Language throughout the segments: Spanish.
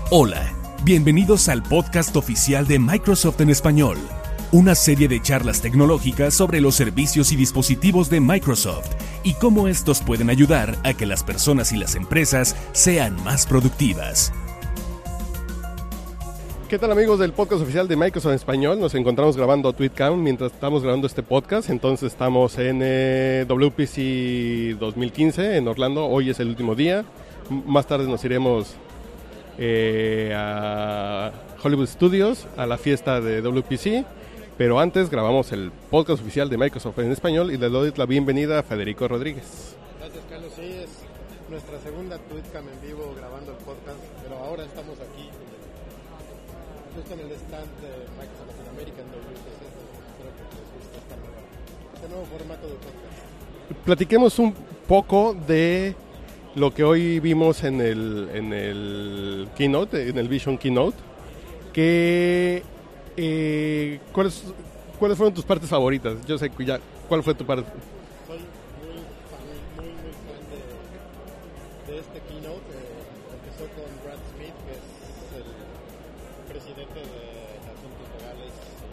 Hola, bienvenidos al podcast oficial de Microsoft en español, una serie de charlas tecnológicas sobre los servicios y dispositivos de Microsoft y cómo estos pueden ayudar a que las personas y las empresas sean más productivas. ¿Qué tal, amigos del podcast oficial de Microsoft en español? Nos encontramos grabando TweetCount mientras estamos grabando este podcast. Entonces estamos en WPC 2015 en Orlando. Hoy es el último día. Más tarde nos iremos a Hollywood Studios a la fiesta de WPC. Pero antes grabamos el podcast oficial de Microsoft en español y le doy la bienvenida a Federico Rodríguez. Gracias, Carlos. Sí, es nuestra segunda TweetCam en vivo grabando el podcast, pero ahora estamos aquí justo en el stand de Microsoft Latinoamérica en WPC. Espero que les guste este nuevo formato de podcast. Platiquemos un poco de lo que hoy vimos en el Keynote, en el Vision Keynote. ¿Cuáles fueron tus partes favoritas? Yo sé ya, ¿cuál fue tu parte? Soy muy fan de este Keynote. Empezó con Brad Smith, que es el presidente de Asuntos Legales,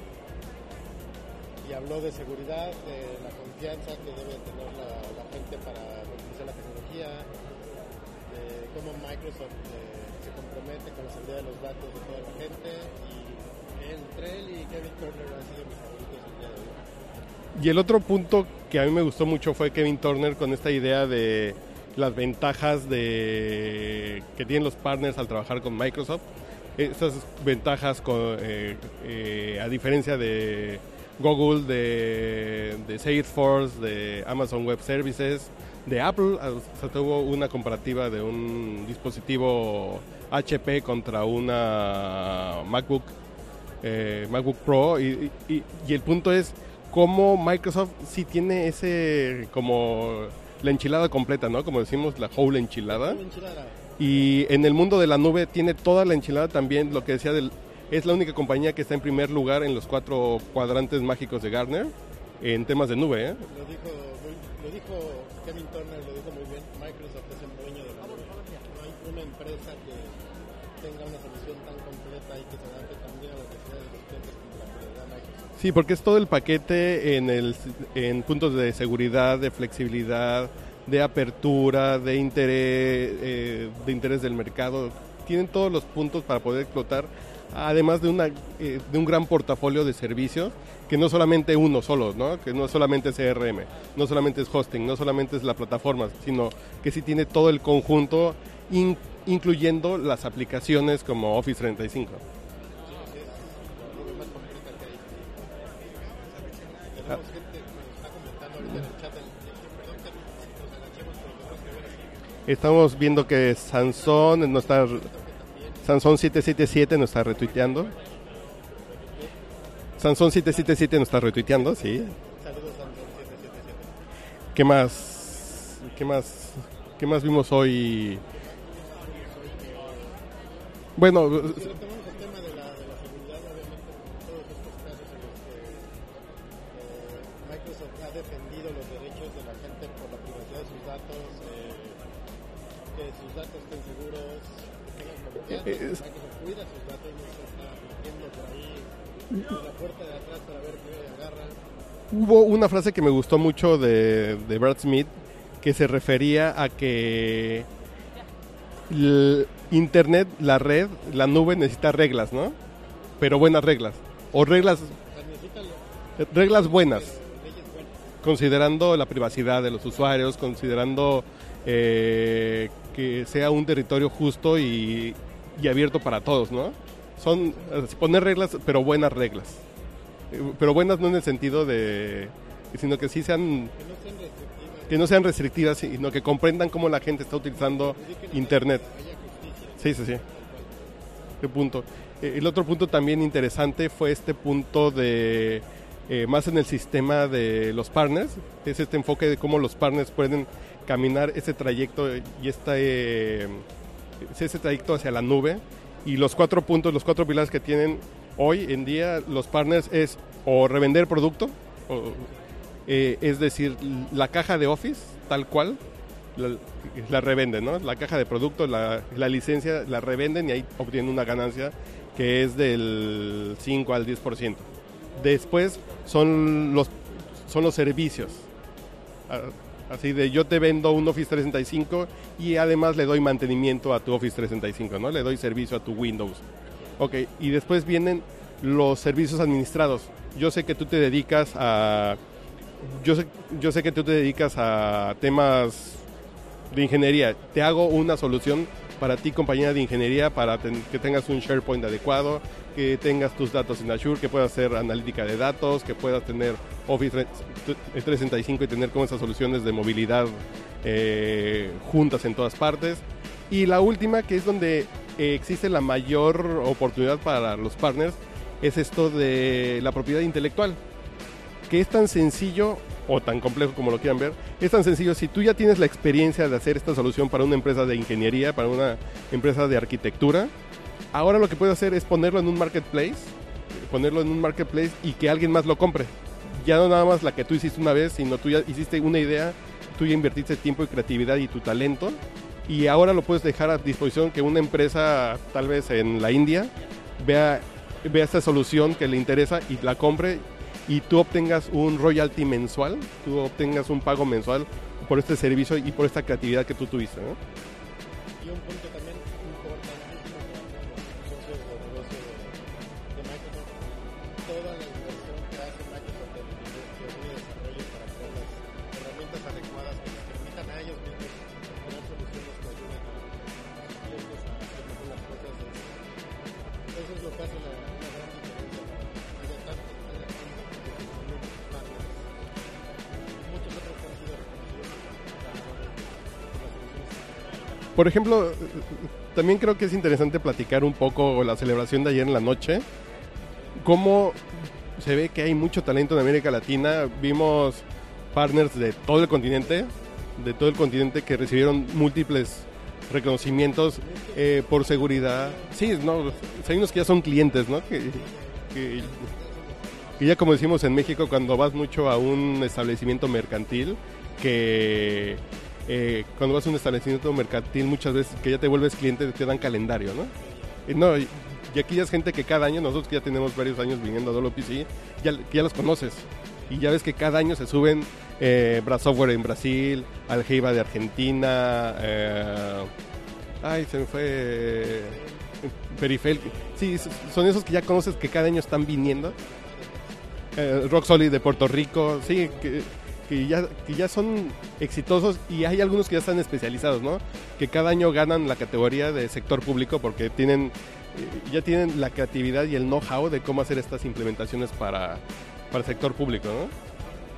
y habló de seguridad, de la confianza que debe tener la gente para utilizar la tecnología, de cómo Microsoft se compromete con la seguridad de los datos de toda la gente, y entre él y Kevin Turner han sido mis favoritos el día de hoy. Y el otro punto que a mí me gustó mucho fue Kevin Turner con esta idea de las ventajas que tienen los partners al trabajar con Microsoft. Esas ventajas a diferencia de Google, de Salesforce, de Amazon Web Services, de Apple. Se tuvo una comparativa de un dispositivo HP contra una MacBook Pro y el punto es cómo Microsoft sí tiene ese como la enchilada completa, ¿no? Como decimos, la whole enchilada. Y en el mundo de la nube tiene toda la enchilada también. Lo que decía, es la única compañía que está en primer lugar en los 4 cuadrantes mágicos de Gartner en temas de nube, ¿eh? Lo dijo Kevin Turner, lo dijo muy bien. Microsoft es el dueño de la nube. No hay una empresa que tenga una solución tan completa y que se adapte también a las necesidades de los clientes como la que le da Microsoft. Sí, porque es todo el paquete en puntos de seguridad, de flexibilidad, de apertura, de interés del mercado. Tienen todos los puntos para poder explotar, además de un gran portafolio de servicios, que no solamente uno solo, ¿no? Que no solamente es CRM, no solamente es hosting, no solamente es la plataforma, sino que sí tiene todo el conjunto, incluyendo las aplicaciones como Office 35. Estamos viendo que Sansón 777 nos está retuiteando. Sansón 777 nos está retuiteando, sí. Saludos, Sansón 777. ¿Qué más vimos hoy? Bueno, retomamos el tema de la seguridad, obviamente, todos estos casos en los que Microsoft ha defendido los derechos de la gente por la privacidad de sus datos, que sus datos estén seguros, que tengan confianza. Microsoft cuida sus datos, no se está metiendo por ahí en la puerta de atrás para ver qué agarra. hubo una frase que me gustó mucho de Brad Smith, que se refería a que Internet, la red, la nube necesita reglas, ¿no? Pero buenas reglas. O reglas buenas. Considerando la privacidad de los usuarios, considerando que sea un territorio justo y abierto para todos, ¿no? Son poner reglas, pero buenas reglas. Pero buenas no en el sentido de... sino que sí sean... que no sean restrictivas, sino que comprendan cómo la gente está utilizando Internet. Sí. ¿Qué punto? El otro punto también interesante fue este punto de... más en el sistema de los partners, es este enfoque de cómo los partners pueden caminar ese trayecto y ese trayecto hacia la nube, y los 4 puntos, los 4 pilares que tienen hoy en día los partners es o revender producto, es decir, la caja de Office tal cual, la revenden, ¿no? La caja de producto, la licencia, la revenden y ahí obtienen una ganancia que es del 5 al 10%. Después son los servicios. Así de yo te vendo un Office 365 y además le doy mantenimiento a tu Office 365, ¿no? Le doy servicio a tu Windows. Ok, y después vienen los servicios administrados. Yo sé que tú te dedicas a temas de ingeniería. Te hago una solución para ti, compañía de ingeniería, para que tengas un SharePoint adecuado, que tengas tus datos en Azure, que puedas hacer analítica de datos, que puedas tener Office 365 y tener como esas soluciones de movilidad juntas en todas partes. Y la última, que es donde existe la mayor oportunidad para los partners, es esto de la propiedad intelectual, que es tan sencillo o tan complejo como lo quieran ver. Es tan sencillo, si tú ya tienes la experiencia de hacer esta solución para una empresa de ingeniería, para una empresa de arquitectura, ahora lo que puedes hacer es ponerlo en un marketplace y que alguien más lo compre. Ya no nada más la que tú hiciste una vez, sino tú ya hiciste una idea, tú ya invertiste tiempo y creatividad y tu talento, y ahora lo puedes dejar a disposición que una empresa, tal vez en la India, vea esta solución que le interesa y la compre, y tú obtengas un royalty mensual, tú obtengas un pago mensual por este servicio y por esta creatividad que tú tuviste, ¿no? Y un punto también importantísimo para los socios de negocio de Microsoft, toda la inversión que hace Microsoft en investigación y desarrollo para crear las herramientas adecuadas que les permitan a ellos mismos crear soluciones que ayuden a sus clientes a hacer mejor las cosas. Eso es lo que hace una gran diferencia y de tanto muchos otros han sido reconocidos por las soluciones. Por ejemplo, también creo que es interesante platicar un poco la celebración de ayer en la noche, cómo se ve que hay mucho talento en América Latina. Vimos partners de todo el continente que recibieron múltiples reconocimientos por seguridad. Sí, no, hay unos que ya son clientes, ¿no? Que ya, como decimos en México, cuando vas mucho a un establecimiento mercantil, cuando vas a un establecimiento mercantil, muchas veces que ya te vuelves cliente, te dan calendario, ¿no? Y aquí ya es gente que cada año, nosotros que ya tenemos varios años viniendo a WPC, ya los conoces. Y ya ves que cada año se suben Software en Brasil, Algeiba de Argentina, se me fue Perifel. Sí, son esos que ya conoces que cada año están viniendo. Rock Solid de Puerto Rico, sí, que ya son exitosos, y hay algunos que ya están especializados, ¿no? Que cada año ganan la categoría de sector público porque ya tienen la creatividad y el know-how de cómo hacer estas implementaciones para el sector público, ¿no?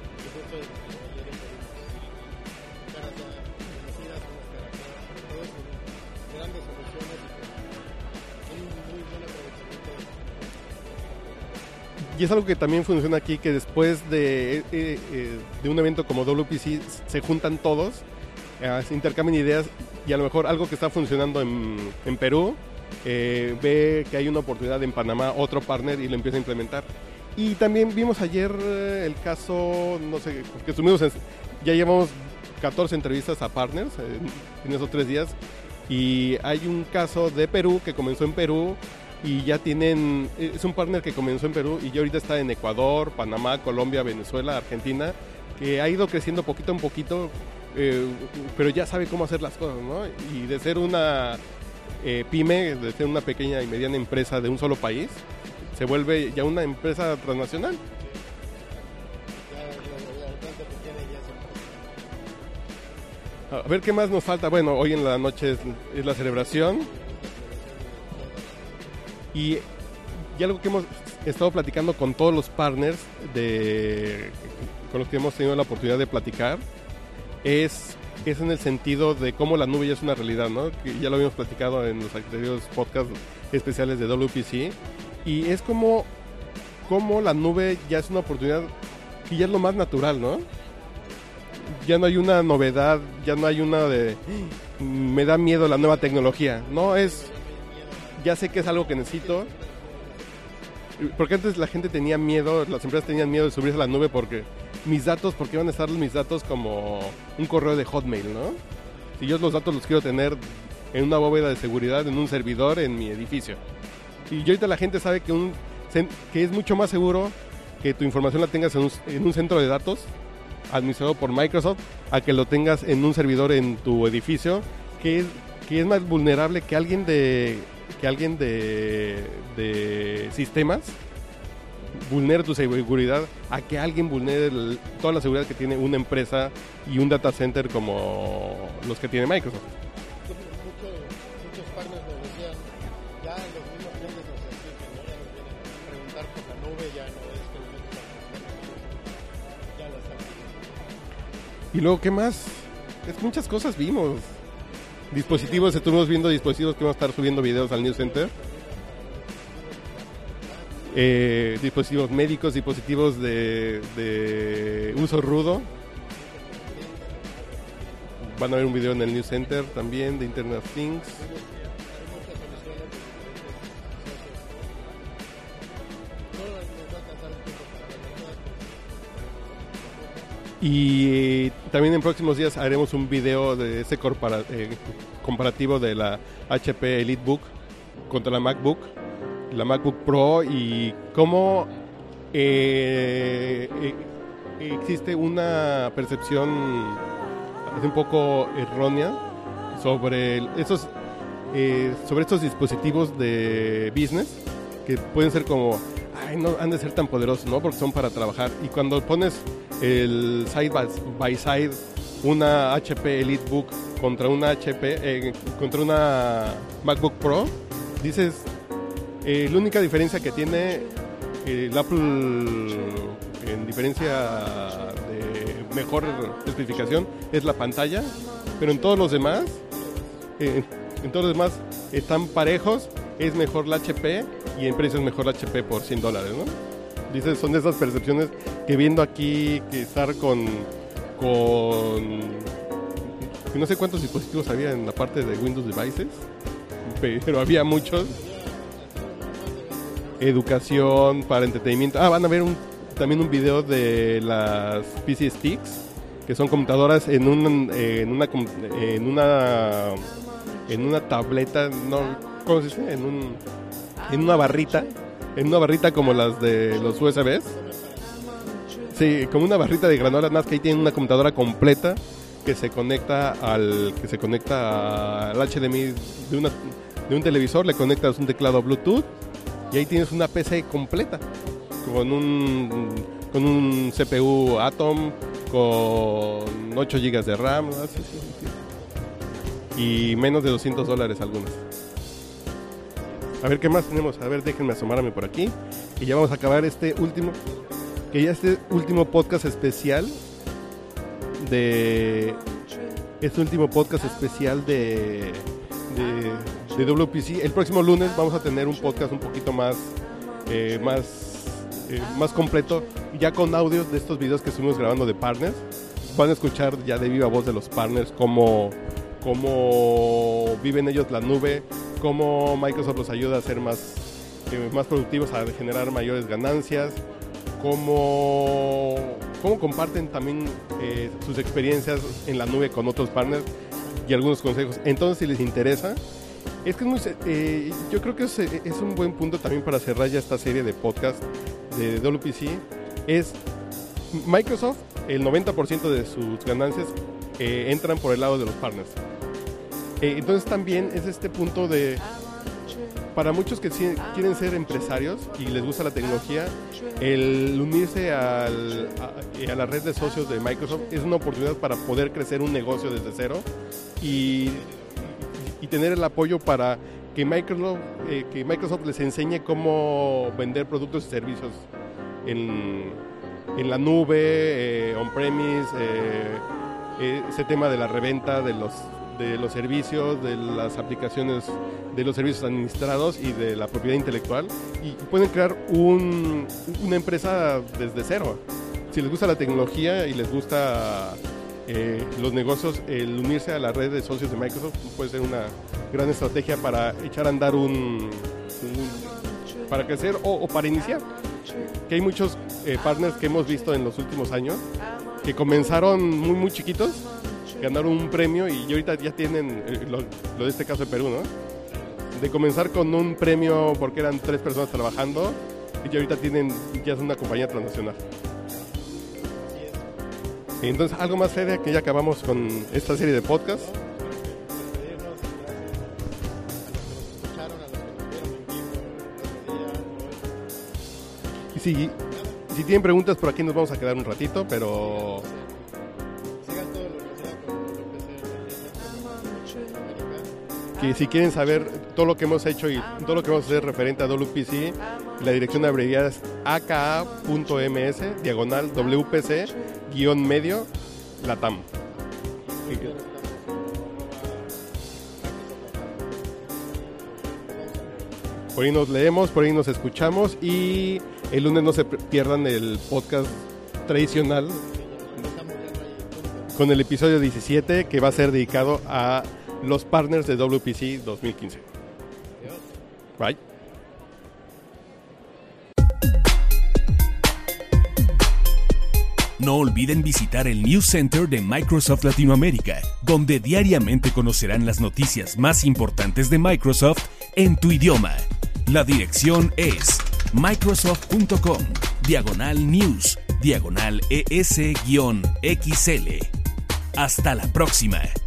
Y es algo que también funciona aquí, que después de un evento como WPC se juntan todos, se intercambian ideas, y a lo mejor algo que está funcionando en Perú, ve que hay una oportunidad en Panamá, otro partner, y lo empieza a implementar. Y también vimos ayer el caso, no sé, que ya llevamos 14 entrevistas a partners en esos 3 días, y hay un caso de Perú que comenzó en Perú, y ya es un partner que comenzó en Perú y ya ahorita está en Ecuador, Panamá, Colombia, Venezuela, Argentina, que ha ido creciendo poquito en poquito, pero ya sabe cómo hacer las cosas, ¿no? Y de ser una pyme, de ser una pequeña y mediana empresa de un solo país, se vuelve ya una empresa transnacional. A ver qué más nos falta. Bueno, hoy en la noche es la celebración. Y algo que hemos estado platicando con todos los partners con los que hemos tenido la oportunidad de platicar es en el sentido de cómo la nube ya es una realidad, ¿no? Que ya lo habíamos platicado en los anteriores podcasts especiales de WPC, y es como la nube ya es una oportunidad que ya es lo más natural, ¿no? Ya no hay una novedad, ya no hay una de me da miedo la nueva tecnología, no, ya sé que es algo que necesito. Porque antes la gente tenía miedo, las empresas tenían miedo de subirse a la nube porque iban a estar mis datos como un correo de Hotmail, ¿no? si yo los datos los quiero tener en una bóveda de seguridad, en un servidor, en mi edificio. Y ahorita la gente sabe que es mucho más seguro que tu información la tengas en un centro de datos administrado por Microsoft a que lo tengas en un servidor en tu edificio, que es más vulnerable que alguien de sistemas vulnere tu seguridad a que alguien vulnere toda la seguridad que tiene una empresa y un data center como los que tiene Microsoft. Muchos partners nos decían, ya los mismos clientes nos exigen, ¿no? Ya nos vienen a preguntar por la nube, ya no es que ya lo están haciendo. Y luego, ¿qué más? Es que muchas cosas vimos. Dispositivos, estuvimos viendo dispositivos que van a estar subiendo videos al News Center. Dispositivos médicos, dispositivos de uso rudo. Van a ver un video en el News Center también de Internet of Things. Y también en próximos días haremos un video de ese comparativo de la HP EliteBook contra la MacBook Pro y cómo existe una percepción un poco errónea sobre estos dispositivos de business que pueden ser como, no han de ser tan poderosos, ¿no? Porque son para trabajar. Y cuando pones el side by side una HP EliteBook contra una contra una MacBook Pro, dices, la única diferencia que tiene el Apple en diferencia de mejor especificación es la pantalla, pero en todos los demás están parejos. Es mejor la HP y en precio es mejor la HP por $100, ¿no? Dices, son de esas percepciones que viendo aquí que estar con no sé cuántos dispositivos había en la parte de Windows Devices, pero había muchos. Educación, para entretenimiento. Van a ver también un video de las PC Sticks, que son computadoras en una tableta, no, ¿cómo se dice? En una barrita como las de los USBs. Sí, como una barrita de granolas, más que ahí tienen una computadora completa que se conecta al HDMI de un televisor, le conectas un teclado Bluetooth y ahí tienes una PC completa con un CPU Atom con 8 GB de RAM, y menos de $200 algunas. A ver qué más tenemos. A ver, déjenme asomarme por aquí y ya vamos a acabar este último podcast especial de WPC. El próximo lunes vamos a tener un podcast un poquito más completo, ya con audios de estos videos que estuvimos grabando de partners. Van a escuchar ya de viva voz de los partners cómo viven ellos la nube, cómo Microsoft los ayuda a ser más productivos, a generar mayores ganancias, cómo comparten también sus experiencias en la nube con otros partners y algunos consejos. Entonces, si les interesa, es que yo creo que es un buen punto también para cerrar ya esta serie de podcast de WPC. Es Microsoft, el 90% de sus ganancias entran por el lado de los partners. Entonces también es este punto de, para muchos que quieren ser empresarios y les gusta la tecnología, el unirse a la red de socios de Microsoft es una oportunidad para poder crecer un negocio desde cero y tener el apoyo para que Microsoft les enseñe cómo vender productos y servicios en la nube, on-premise, ese tema de la reventa de los servicios, de las aplicaciones, de los servicios administrados y de la propiedad intelectual, y pueden crear una empresa desde cero. Si les gusta la tecnología y les gusta los negocios, el unirse a la red de socios de Microsoft puede ser una gran estrategia para echar a andar para crecer o para iniciar. Que hay muchos partners que hemos visto en los últimos años que comenzaron muy muy chiquitos, ganaron un premio y ahorita ya tienen, lo de este caso de Perú, ¿no? De comenzar con un premio porque eran 3 personas trabajando y ahorita ya es una compañía transnacional. Y entonces, algo más, Fede, que ya acabamos con esta serie de podcasts. Y si tienen preguntas, por aquí nos vamos a quedar un ratito, pero... que si quieren saber todo lo que hemos hecho y todo lo que vamos a hacer referente a WPC, la dirección abreviada es aka.ms/WPC-medio Latam. Por ahí nos leemos, por ahí nos escuchamos y el lunes no se pierdan el podcast tradicional con el episodio 17 que va a ser dedicado a los partners de WPC 2015. Bye. No olviden visitar el News Center de Microsoft Latinoamérica, donde diariamente conocerán las noticias más importantes de Microsoft en tu idioma. La dirección es microsoft.com/news/ES-XL. Hasta la próxima.